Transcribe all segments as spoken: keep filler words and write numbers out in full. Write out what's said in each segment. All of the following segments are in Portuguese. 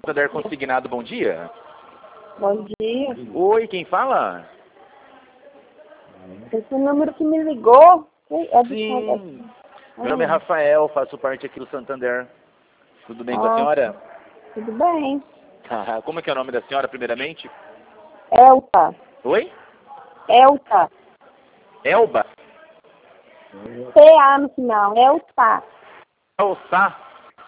Santander Consignado, bom dia. Bom dia. Oi, quem fala? Esse número que me ligou é de Sim. Ah. Meu nome é Rafael, faço parte aqui do Santander. Tudo bem com a Ah, senhora? Tudo bem. Como é que é o nome da senhora, primeiramente? Elta. Oi? Elta. Elba? T A no final. Elta. Elsa?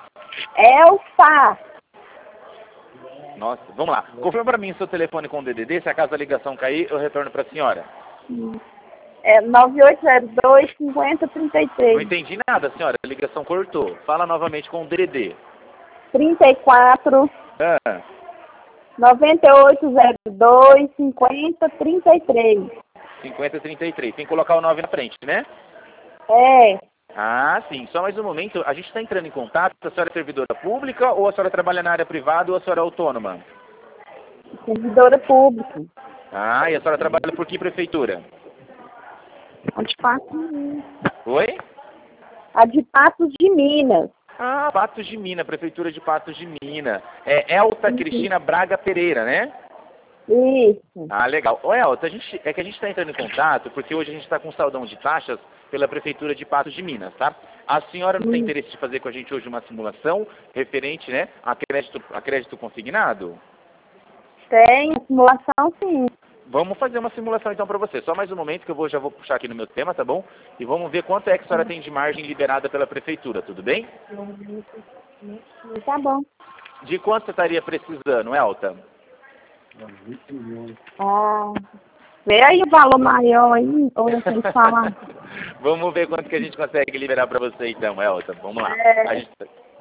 Elta. Nossa, vamos lá. Confirma para mim seu telefone com o D D D, se acaso a ligação cair, eu retorno para a senhora. É nove oito zero dois, cinco zero três Não três. entendi nada, senhora. A ligação cortou. Fala novamente com o D D D. trinta e quatro, Ah, nove oito zero dois, cinco zero três três. cinquenta trinta e três. Tem que colocar o nove na frente, né? É. Ah, sim. Só mais um momento. A gente está entrando em contato. A senhora é servidora pública ou a senhora trabalha na área privada ou a senhora é autônoma? Servidora pública. Ah, e a senhora trabalha por que prefeitura? A de Patos de Minas. Oi? A de Patos de Minas. Ah, Patos de Minas, Prefeitura de Patos de Minas. É Elta Cristina Braga Pereira, né? Isso. Ah, legal. Ô, Elta, a gente, é que a gente está entrando em contato porque hoje a gente está com saldão de taxas pela Prefeitura de Patos de Minas, tá? A senhora não tem Hum. interesse de fazer com a gente hoje uma simulação referente, né, a crédito, a crédito consignado? Tem simulação, sim. Vamos fazer uma simulação então para você. Só mais um momento que eu vou, já vou puxar aqui no meu tema, tá bom? E vamos ver quanto é que a senhora tem de margem liberada pela Prefeitura, tudo bem? Tá bom. De quanto você estaria precisando, Elta? Ah, vê aí o valor maior aí, ou eu tenho que falar. Vamos ver quanto que a gente consegue liberar para você então, Elta. Vamos lá. É. A gente...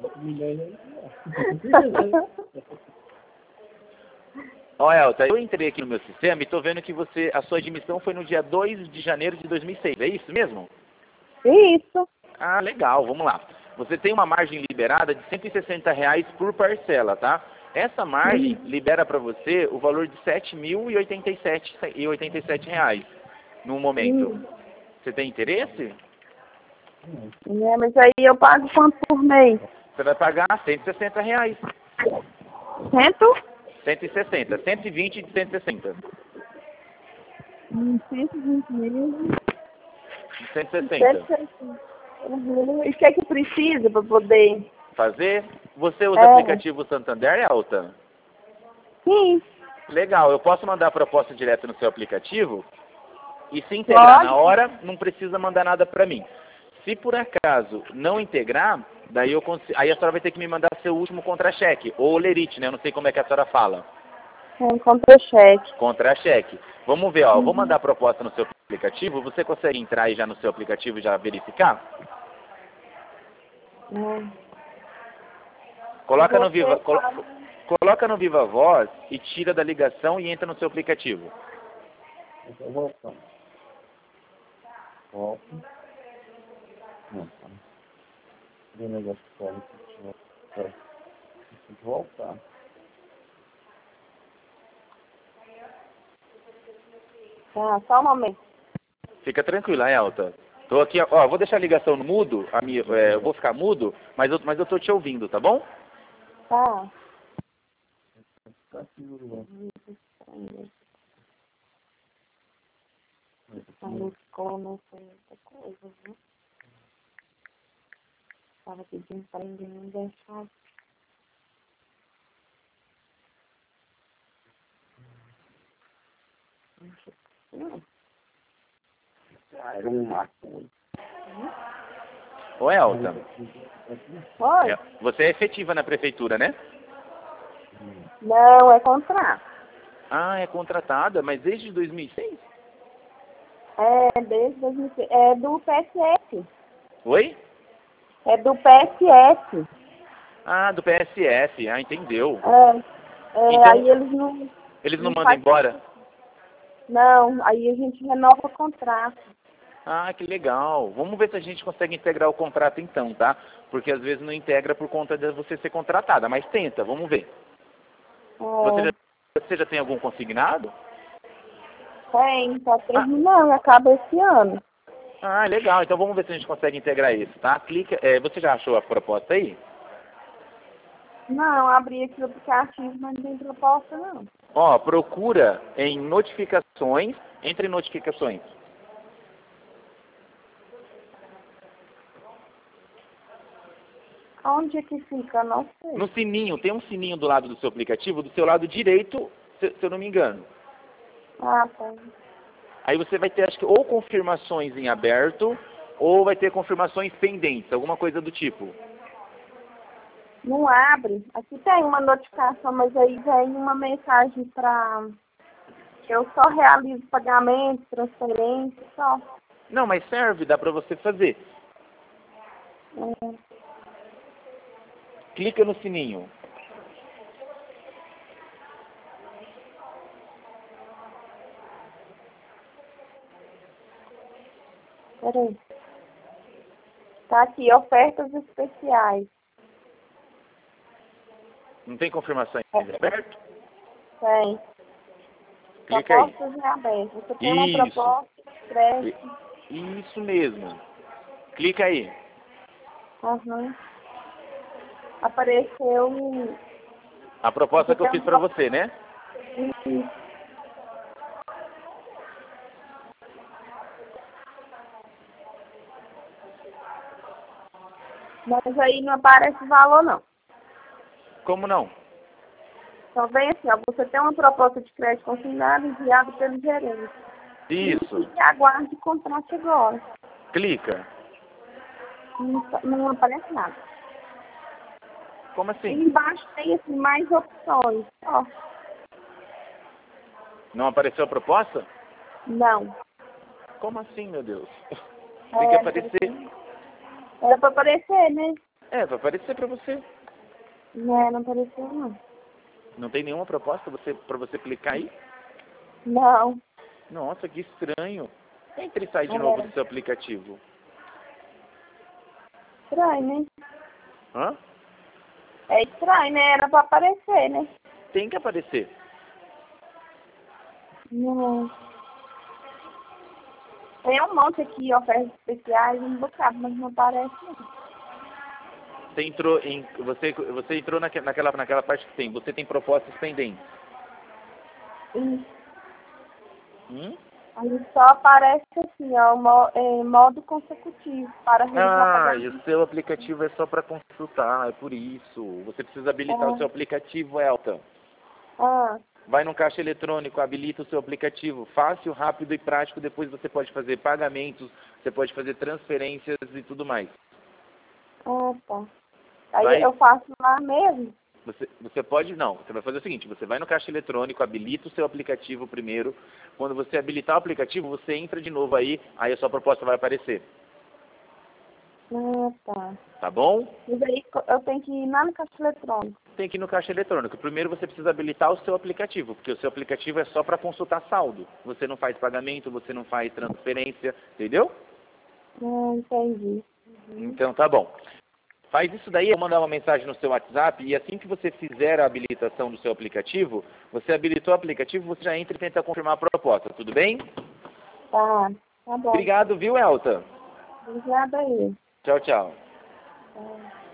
Ó, Elta, eu entrei aqui no meu sistema e tô vendo que você, a sua admissão foi no dia dois de janeiro de dois mil e seis, é isso mesmo? Isso. Ah, legal, vamos lá. Você tem uma margem liberada de cento e sessenta reais por parcela, tá? Essa margem libera para você o valor de sete mil e oitenta e sete reais no momento. Hum. Você tem interesse? É, mas aí eu pago quanto por mês? Você vai pagar cento e sessenta reais. Cento? cento e sessenta. cento e vinte de cento e sessenta. Hum, cento e vinte meses. cento e sessenta. cento e sessenta. Uhum. E o que é que precisa para poder? Fazer? Você usa É. aplicativo Santander, Elta? Sim. Legal, eu posso mandar a proposta direto no seu aplicativo e se integrar Pode. na hora, não precisa mandar nada para mim. Se por acaso não integrar, daí eu cons... aí a senhora vai ter que me mandar seu último contra-cheque, ou lerite, né? Eu não sei como é que a senhora fala. É, contra-cheque. Contra-cheque. Vamos ver, ó, eu vou mandar a proposta no seu aplicativo, você consegue entrar aí já no seu aplicativo e já verificar? Hum. Coloca no Você Viva, colo... fala. coloca no Viva Voz e tira da ligação e entra no seu aplicativo. Volta. Volta. Não, tá. Vem o negócio fora. Tem que voltar. Ah, só um momento. Fica tranquila, Elta. Tô aqui, ó, vou deixar a ligação no mudo, a minha, é, eu vou ficar mudo, mas eu, mas eu tô te ouvindo, tá bom? Tá. Tá aqui no lugar. A escola não foi muita coisa, viu? Tava pedindo para ninguém não deixar. Não. Era um mato. Ô, Elta, Oi? é, você é efetiva na prefeitura, né? Não, é contrato. Ah, é contratada, mas desde dois mil e seis? É desde dois mil e seis. É do P S S. Oi? É do P S S. Ah, do P S F, ah, entendeu. É, é Então, aí eles não. Eles não não mandam faz- embora? Não, aí a gente renova o contrato. Ah, que legal. Vamos ver se a gente consegue integrar o contrato então, tá? Porque às vezes não integra por conta de você ser contratada, mas tenta, vamos ver. É, Você já, você já tem algum consignado? tem, tá terminando, acaba esse ano. Ah, legal. Então vamos ver se a gente consegue integrar isso, tá? Clica. É, você já achou a proposta aí? Não, abri aqui o aplicativo, mas não tem proposta, não. Ó, procura em notificações, entre notificações. Onde é que fica? Não sei. No sininho, tem um sininho do lado do seu aplicativo, do seu lado direito, se, se eu não me engano. Ah, tá. Aí você vai ter, acho que, ou confirmações em aberto, ou vai ter confirmações pendentes, alguma coisa do tipo. Não abre. Aqui tem uma notificação, mas aí vem uma mensagem para... Eu só realizo pagamento, transferência, só. Não, mas serve, dá pra você fazer. É. Clica no sininho. Peraí. Tá aqui, ofertas especiais. Não tem confirmação em aberto? Tem. Clica aí. Propostas em aberto. Você tem uma Isso. proposta, escreve. Isso mesmo. Clica aí. Aham. Apareceu um... A proposta que eu fiz pra você, né? Isso. Mas aí não aparece valor, não. Como não? Só vem assim, ó. Você tem uma proposta de crédito consignado enviada pelo gerente. Isso. E aguarde o contrato agora. Clica. Não, não aparece nada. Como E assim? embaixo tem assim, mais opções. Ó. Não apareceu a proposta? Não. Como assim, meu Deus? Tem que É, aparecer. Era pra aparecer, né? É, vai aparecer pra você. Não, não apareceu, não. Não tem nenhuma proposta você, pra você clicar aí? Não. Nossa, que estranho. Entre e sai de É. novo do seu aplicativo. Estranho, né? Hã? É estranho, né? Era pra aparecer, né? Tem que aparecer. Não. Tem um monte aqui, ofertas especiais, um bocado, mas não aparece, não. Você entrou em. Você, você entrou naque, naquela, naquela parte que tem. Você tem propostas pendentes. E Hum? aí só aparece assim, ó, mo- é, modo consecutivo para realizar Ah, e pagamento. o seu aplicativo é só para consultar, é por isso. Você precisa habilitar É. o seu aplicativo, Elton. Ah, Vai no caixa eletrônico, habilita o seu aplicativo. Fácil, rápido e prático. Depois você pode fazer pagamentos, você pode fazer transferências e tudo mais. ah, tá. Aí Vai, eu faço lá mesmo? você, você pode, não. Você vai fazer o seguinte, você vai no caixa eletrônico, habilita o seu aplicativo primeiro. Quando você habilitar o aplicativo, você entra de novo aí, aí a sua proposta vai aparecer. Ah, tá. Tá bom? Mas aí co- eu tenho que ir lá no caixa eletrônico. Tem que ir no caixa eletrônico. Primeiro você precisa habilitar o seu aplicativo, porque o seu aplicativo é só para consultar saldo. Você não faz pagamento, você não faz transferência, entendeu? Ah, entendi. Então tá bom. Faz isso daí, eu mandar uma mensagem no seu WhatsApp e assim que você fizer a habilitação do seu aplicativo, você habilitou o aplicativo, você já entra e tenta confirmar a proposta, tudo bem? Tá, tá bom. Obrigado, viu, Elta? Obrigada aí. Tchau, tchau. Tá.